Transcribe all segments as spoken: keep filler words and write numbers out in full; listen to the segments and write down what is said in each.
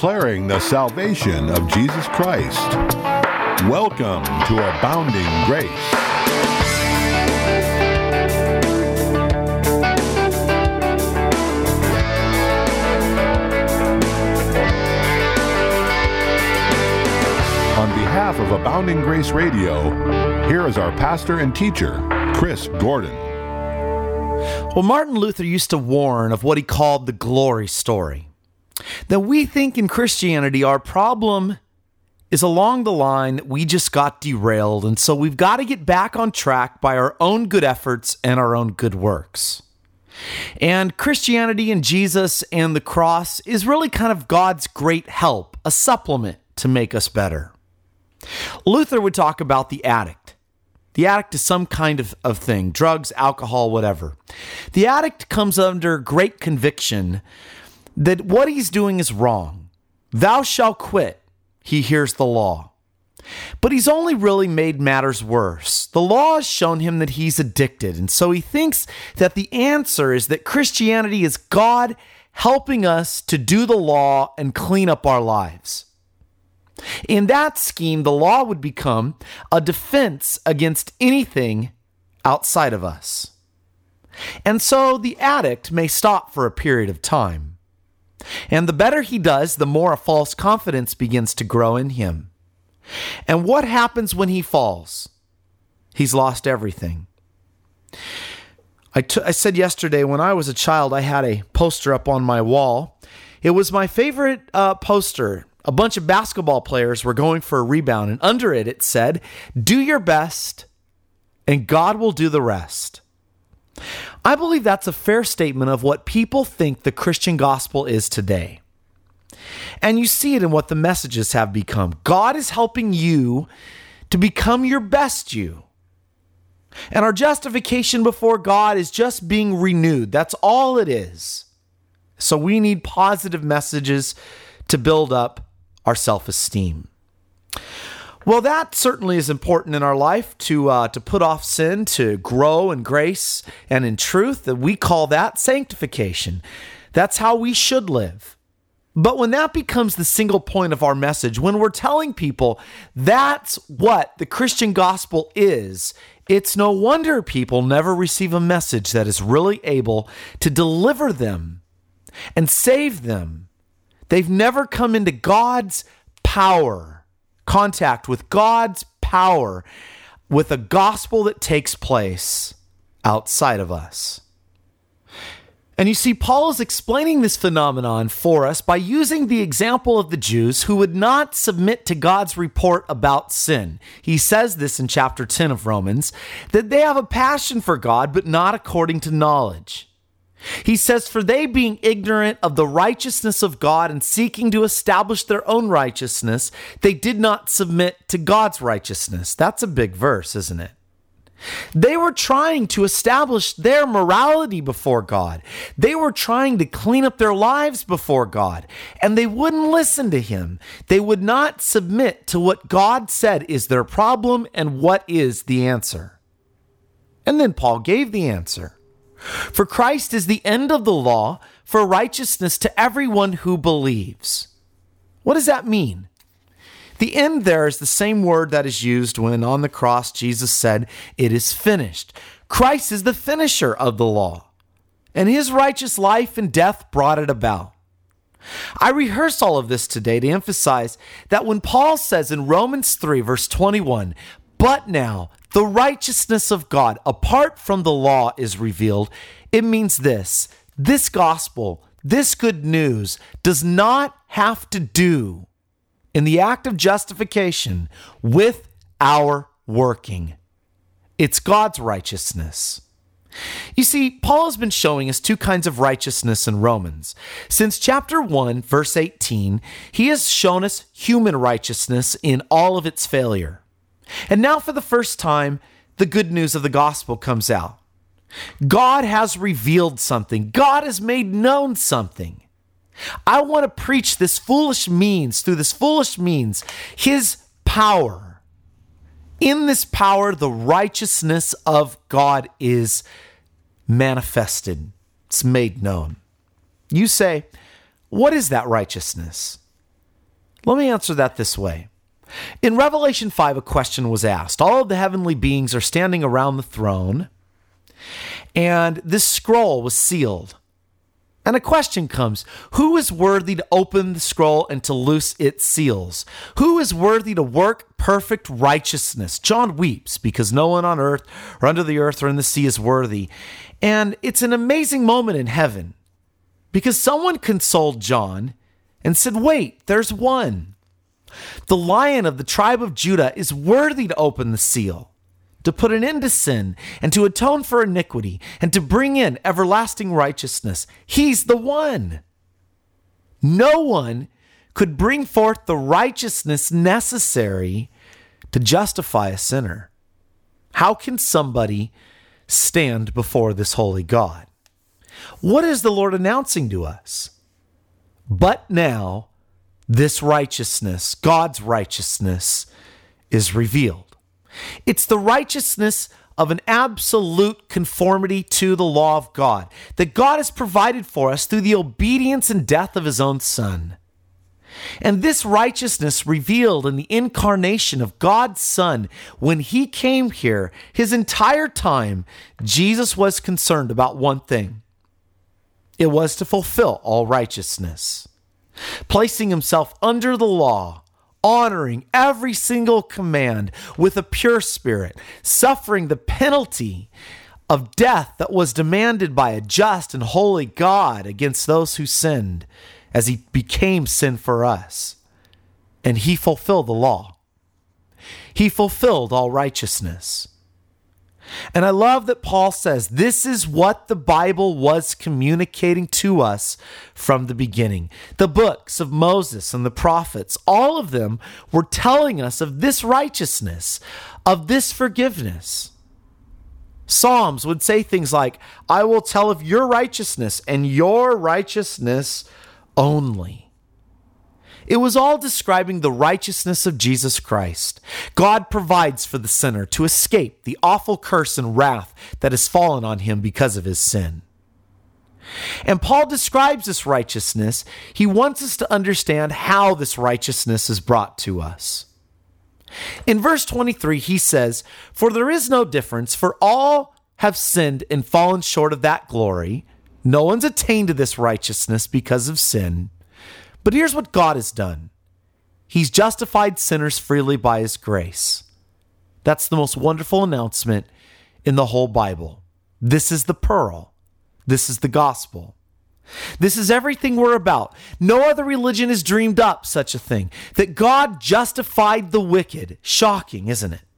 declaring the salvation of Jesus Christ. Welcome to Abounding Grace. On behalf of Abounding Grace Radio, here is our pastor and teacher, Chris Gordon. Well, Martin Luther used to warn of what he called the glory story. That we think in Christianity our problem is along the line that we just got derailed, and so we've got to get back on track by our own good efforts and our own good works. And Christianity and Jesus and the cross is really kind of God's great help, a supplement to make us better. Luther would talk about the addict. The addict is some kind of, of thing, drugs, alcohol, whatever. The addict comes under great conviction that what he's doing is wrong. Thou shalt quit, he hears the law. But he's only really made matters worse. The law has shown him that he's addicted, and so he thinks that the answer is that Christianity is God helping us to do the law and clean up our lives. In that scheme, the law would become a defense against anything outside of us. And so the addict may stop for a period of time. And the better he does, the more a false confidence begins to grow in him. And what happens when he falls? He's lost everything. I, t- I said yesterday, when I was a child, I had a poster up on my wall. It was my favorite uh, poster. A bunch of basketball players were going for a rebound, and under it, it said, "Do your best, and God will do the rest." I believe that's a fair statement of what people think the Christian gospel is today. And you see it in what the messages have become. God is helping you to become your best you. And our justification before God is just being renewed. That's all it is. So we need positive messages to build up our self-esteem. Well, that certainly is important in our life to uh, to put off sin, to grow in grace and in truth. And we call that sanctification. That's how we should live. But when that becomes the single point of our message, when we're telling people that's what the Christian gospel is, it's no wonder people never receive a message that is really able to deliver them and save them. They've never come into God's power, contact with God's power, with a gospel that takes place outside of us. And you see, Paul is explaining this phenomenon for us by using the example of the Jews who would not submit to God's report about sin. He says this in chapter ten of Romans, that they have a passion for God, but not according to knowledge. He says, "For they, being ignorant of the righteousness of God and seeking to establish their own righteousness, they did not submit to God's righteousness." That's a big verse, isn't it? They were trying to establish their morality before God. They were trying to clean up their lives before God, and they wouldn't listen to him. They would not submit to what God said is their problem and what is the answer. And then Paul gave the answer. "For Christ is the end of the law for righteousness to everyone who believes." What does that mean? The end there is the same word that is used when on the cross Jesus said, "It is finished." Christ is the finisher of the law, and his righteous life and death brought it about. I rehearse all of this today to emphasize that when Paul says in Romans three, verse twenty-one, "But now the righteousness of God apart from the law is revealed," it means this: this gospel, this good news, does not have to do in the act of justification with our working. It's God's righteousness. You see, Paul has been showing us two kinds of righteousness in Romans. Since chapter one, verse eighteen, he has shown us human righteousness in all of its failure. And now for the first time, the good news of the gospel comes out. God has revealed something. God has made known something. I want to preach this foolish means, through this foolish means, his power. In this power, the righteousness of God is manifested. It's made known. You say, what is that righteousness? Let me answer that this way. In Revelation five, a question was asked. All of the heavenly beings are standing around the throne, and this scroll was sealed. And a question comes, who is worthy to open the scroll and to loose its seals? Who is worthy to work perfect righteousness? John weeps because no one on earth or under the earth or in the sea is worthy. And it's an amazing moment in heaven because someone consoled John and said, wait, there's one. The Lion of the tribe of Judah is worthy to open the seal, to put an end to sin, and to atone for iniquity, and to bring in everlasting righteousness. He's the one. No one could bring forth the righteousness necessary to justify a sinner. How can somebody stand before this holy God? What is the Lord announcing to us? But now, this righteousness, God's righteousness, is revealed. It's the righteousness of an absolute conformity to the law of God that God has provided for us through the obedience and death of his own Son. And this righteousness revealed in the incarnation of God's Son, when he came here, his entire time, Jesus was concerned about one thing. It was to fulfill all righteousness, placing himself under the law, honoring every single command with a pure spirit, suffering the penalty of death that was demanded by a just and holy God against those who sinned, as he became sin for us. And he fulfilled the law. He fulfilled all righteousness. And I love that Paul says this is what the Bible was communicating to us from the beginning. The books of Moses and the prophets, all of them were telling us of this righteousness, of this forgiveness. Psalms would say things like, I will tell of your righteousness and your righteousness only. It was all describing the righteousness of Jesus Christ. God provides for the sinner to escape the awful curse and wrath that has fallen on him because of his sin. And Paul describes this righteousness. He wants us to understand how this righteousness is brought to us. In verse twenty-three, he says, for there is no difference, for all have sinned and fallen short of that glory. No one's attained to this righteousness because of sin. But here's what God has done. He's justified sinners freely by his grace. That's the most wonderful announcement in the whole Bible. This is the pearl. This is the gospel. This is everything we're about. No other religion has dreamed up such a thing, that God justified the wicked. Shocking, isn't it?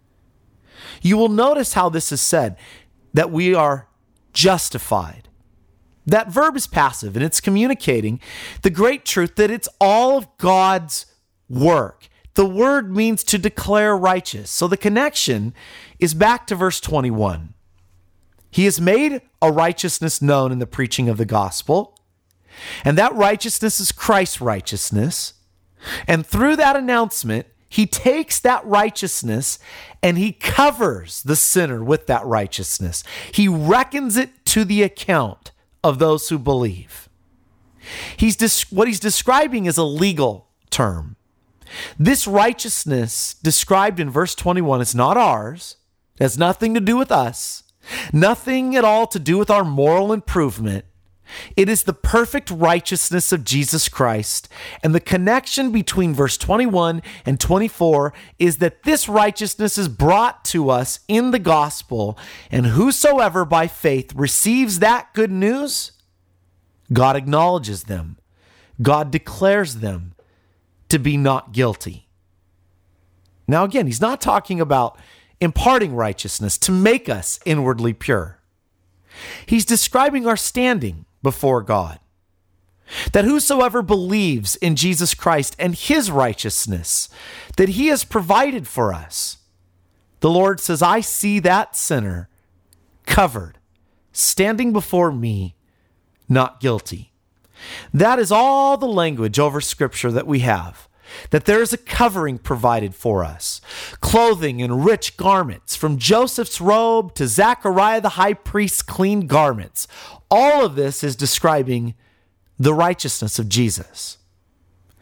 You will notice how this is said, that we are justified. That verb is passive, and it's communicating the great truth that it's all of God's work. The word means to declare righteous. So the connection is back to verse twenty-one. He has made a righteousness known in the preaching of the gospel, and that righteousness is Christ's righteousness. And through that announcement, he takes that righteousness and he covers the sinner with that righteousness. He reckons it to the account of those who believe. He's des- what he's describing is a legal term. This righteousness described in verse twenty-one is not ours. It has nothing to do with us. Nothing at all to do with our moral improvement. It is the perfect righteousness of Jesus Christ. And the connection between verse twenty-one and twenty-four is that this righteousness is brought to us in the gospel. And whosoever by faith receives that good news, God acknowledges them. God declares them to be not guilty. Now again, he's not talking about imparting righteousness to make us inwardly pure. He's describing our standing before God. That whosoever believes in Jesus Christ and his righteousness that he has provided for us, the Lord says, I see that sinner covered, standing before me, not guilty. That is all the language over Scripture that we have. That there is a covering provided for us. Clothing and rich garments, from Joseph's robe to Zechariah the high priest's clean garments. All of this is describing the righteousness of Jesus.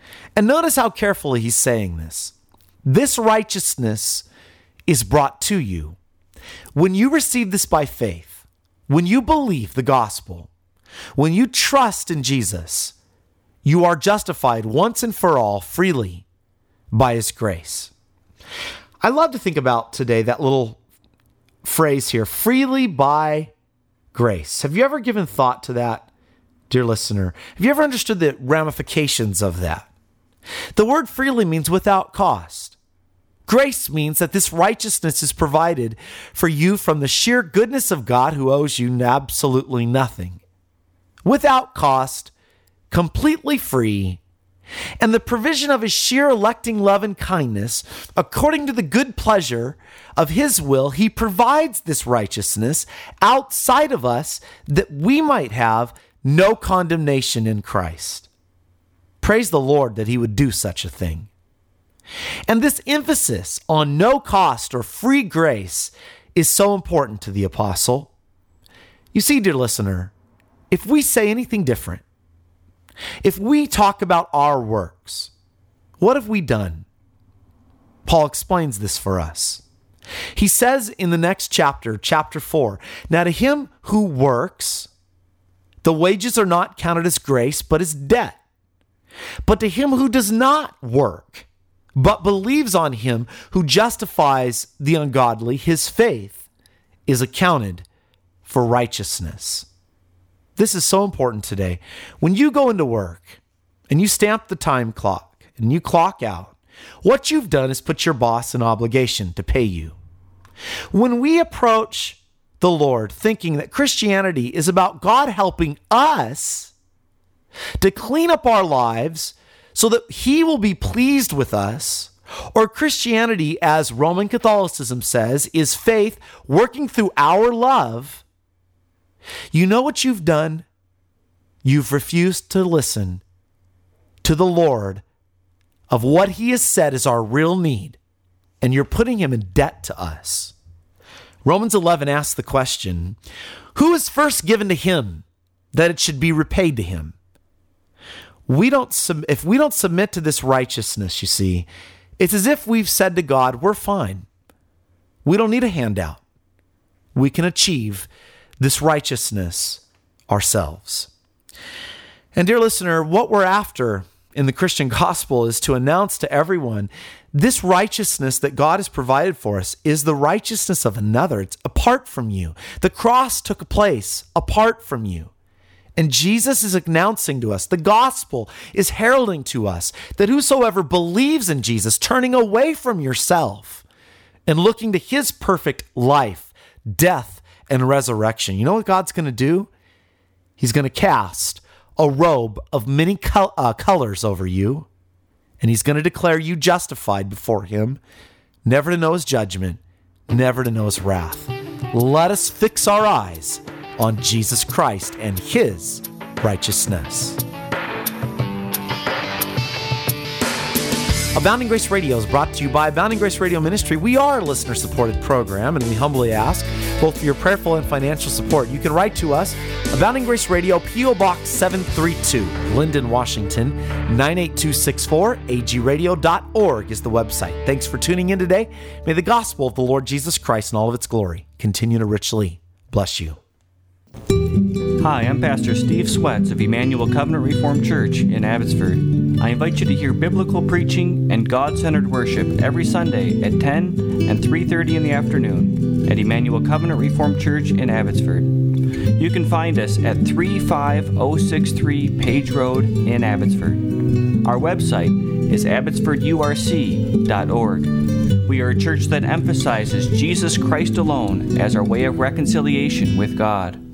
And notice how carefully he's saying this. This righteousness is brought to you. When you receive this by faith, when you believe the gospel, when you trust in Jesus, you are justified once and for all freely by his grace. I love to think about today that little phrase here, freely by grace. Have you ever given thought to that, dear listener? Have you ever understood the ramifications of that? The word freely means without cost. Grace means that this righteousness is provided for you from the sheer goodness of God who owes you absolutely nothing. Without cost, completely free, and the provision of his sheer electing love and kindness, according to the good pleasure of his will, he provides this righteousness outside of us that we might have no condemnation in Christ. Praise the Lord that he would do such a thing. And this emphasis on no cost or free grace is so important to the apostle. You see, dear listener, if we say anything different, if we talk about our works, what have we done? Paul explains this for us. He says in the next chapter, chapter four, now to him who works, the wages are not counted as grace, but as debt. But to him who does not work, but believes on him who justifies the ungodly, his faith is accounted for righteousness. This is so important today. When you go into work and you stamp the time clock and you clock out, what you've done is put your boss an obligation to pay you. When we approach the Lord thinking that Christianity is about God helping us to clean up our lives so that he will be pleased with us, or Christianity, as Roman Catholicism says, is faith working through our love, you know what you've done? You've refused to listen to the Lord of what he has said is our real need, and you're putting him in debt to us. Romans eleven asks the question, who is first given to him that it should be repaid to him? We don't sub- if we don't submit to this righteousness, you see, it's as if we've said to God, we're fine. We don't need a handout. We can achieve this righteousness ourselves. And dear listener, what we're after in the Christian gospel is to announce to everyone this righteousness that God has provided for us is the righteousness of another. It's apart from you. The cross took place apart from you. And Jesus is announcing to us, the gospel is heralding to us that whosoever believes in Jesus, turning away from yourself and looking to his perfect life, death, and resurrection, you know what God's going to do? He's going to cast a robe of many col- uh, colors over you, and he's going to declare you justified before him, never to know his judgment, never to know his wrath. Let us fix our eyes on Jesus Christ and his righteousness. Abounding Grace Radio is brought to you by Abounding Grace Radio Ministry. We are a listener-supported program, and we humbly ask both for your prayerful and financial support. You can write to us, Abounding Grace Radio, P O Box seven three two, Linden, Washington, nine eight two six four. A G radio dot org is the website. Thanks for tuning in today. May the gospel of the Lord Jesus Christ and all of its glory continue to richly bless you. Hi, I'm Pastor Steve Sweats of Emmanuel Covenant Reformed Church in Abbotsford. I invite you to hear biblical preaching and God-centered worship every Sunday at ten and three thirty in the afternoon at Emmanuel Covenant Reformed Church in Abbotsford. You can find us at three five zero six three Page Road in Abbotsford. Our website is abbotsford U R C dot org. We are a church that emphasizes Jesus Christ alone as our way of reconciliation with God.